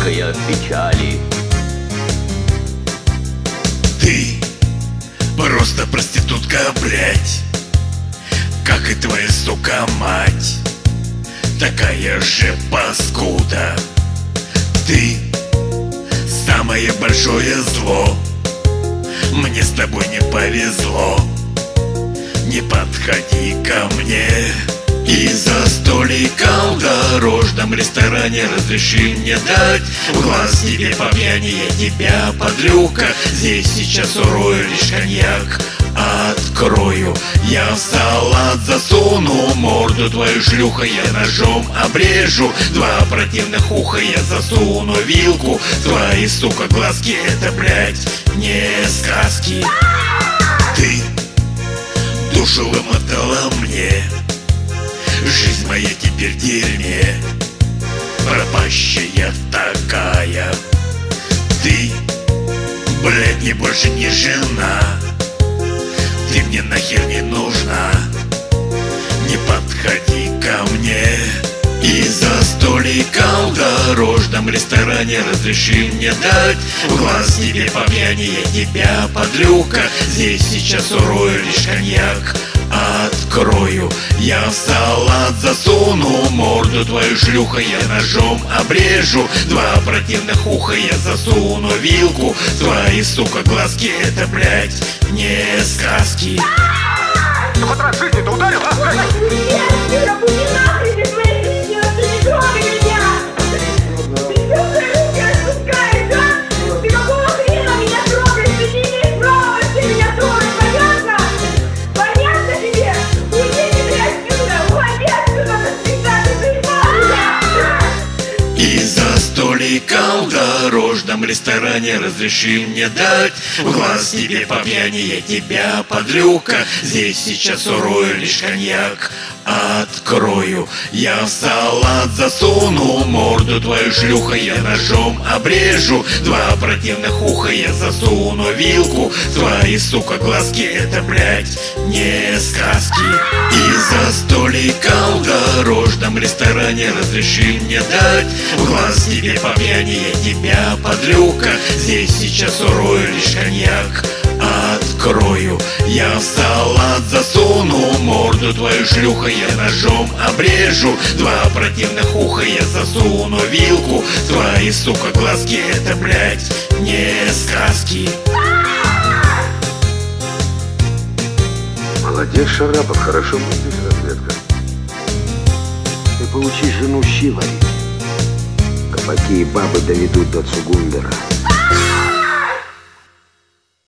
горькая печали. Ты просто проститутка, блядь, как и твоя, сука, мать. Такая же паскуда. Ты самое большое зло. Мне с тобой не повезло. Не подходи ко мне. И за столиком в дорожном ресторане разреши мне дать в глаз тебе по пьяни, я тебя, подлюка. Здесь сейчас урою лишь коньяк открою. Я в салат засуну морду твою, шлюха, я ножом обрежу. Два противных уха я засуну вилку. Твои, сука, глазки, это, блядь, не сказки. Ты душу вымотала мне. Жизнь моя теперь в дерьме, пропащая такая. Ты, блядь, мне больше не жена. Ты мне нахер не нужна. Не подходи ко мне. И за столиком в дорожном ресторане разреши мне дать в глаз тебе по пьяни, я тебя, подлюка. Здесь сейчас урою лишь коньяк открою. Я в салат засуну морду твою, шлюха, я ножом обрежу. Два противных уха я засуну вилку. Твои, сука, глазки, это, блядь, не сказки. Ты хоть раз в жизни-то ударил, а? В дорожном ресторане разреши мне дать в глаз тебе по пьяни, я тебя, подлюка. Здесь сейчас урою лишь коньяк открою. Я в салат засуну морду твою, шлюха, я ножом обрежу. Два противных уха я засуну вилку. Твои, сука, глазки, это, блядь, не сказки. И за столиком в дорожном ресторане разреши мне дать в глаз тебе по пьяни, я тебя, подлюка. Здесь сейчас урою лишь коньяк открою. Я в салат засуну морду твою, шлюха, я ножом обрежу. Два противных уха я засуну вилку. Твои, сука, глазки, это, блядь, не сказки. Молодец, Шарапов, хорошо мыслишь, разведка. Ты поучи жену щи варить. Кабаки и бабы доведут до Цугундера.